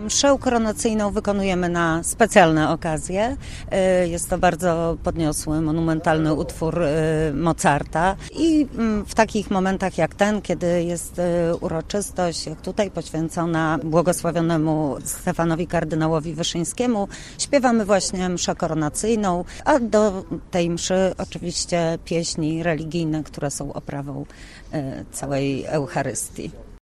Mszę koronacyjną wykonujemy na specjalne okazje. Jest to bardzo podniosły, monumentalny utwór Mozarta i w takich momentach jak ten, kiedy jest uroczystość, jak tutaj poświęcona błogosławionemu Stefanowi kardynałowi Wyszyńskiemu, śpiewamy właśnie mszę koronacyjną, a do tej mszy oczywiście pieśni religijne, które są oprawą całej Eucharystii.